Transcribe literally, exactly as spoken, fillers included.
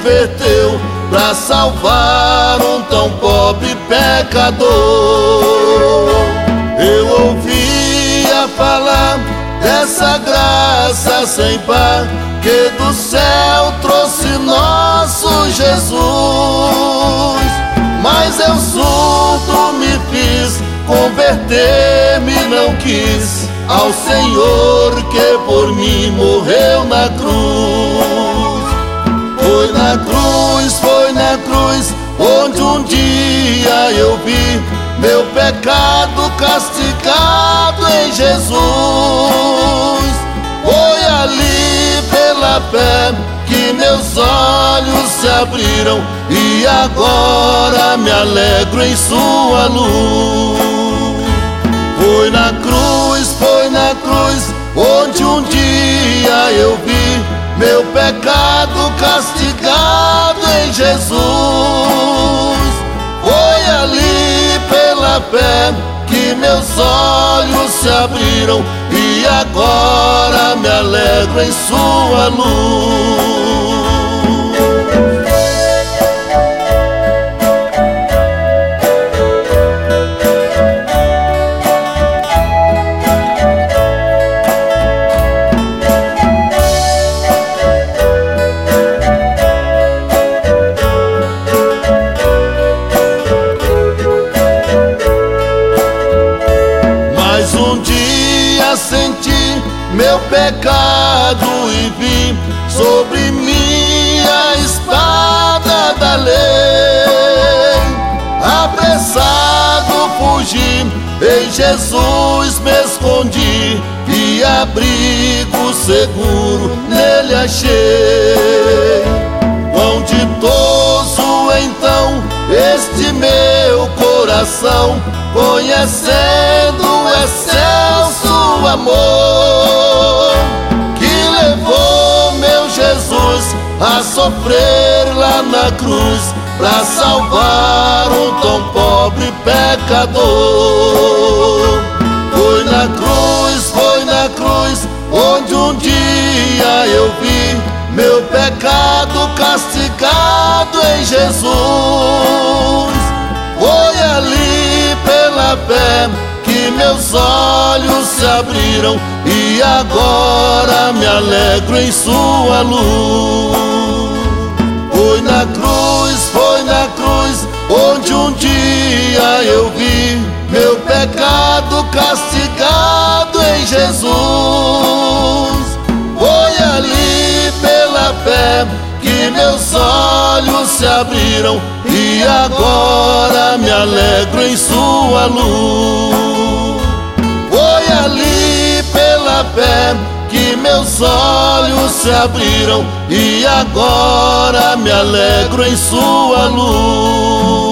converteu pra salvar um tão pobre pecador. Eu ouvia falar dessa graça sem par que do céu trouxe nosso Jesus, mas eu surdo me fiz, converter-me não quis ao Senhor que por mim morreu na cruz. Foi na cruz, foi na cruz, onde um dia eu vi meu pecado castigado em Jesus. Foi ali pela fé que meus olhos se abriram e agora me alegro em sua luz. Foi na cruz, foi na cruz, onde um dia eu vi meu pecado castigado em Jesus. Foi ali pela fé que meus olhos se abriram e agora me alegro em sua luz. Senti meu pecado e vi sobre mim a espada da lei. Apressado fugi, em Jesus me escondi e abrigo seguro nele achei. Quão ditoso então este meu coração, conhecendo o excelso amor que levou meu Jesus a sofrer lá na cruz pra salvar um tão pobre pecador. Foi na cruz, foi na cruz, onde um dia eu vi meu pecado castigado em Jesus. Foi ali pela fé que meus olhos se abriram e agora me alegro em sua luz. Foi na cruz, foi na cruz, onde um dia eu vi meu pecado castigado em Jesus. Foi ali pela fé que meus olhos se abriram e agora me alegro em sua luz. Foi ali pela fé que meus olhos se abriram e agora me alegro em sua luz.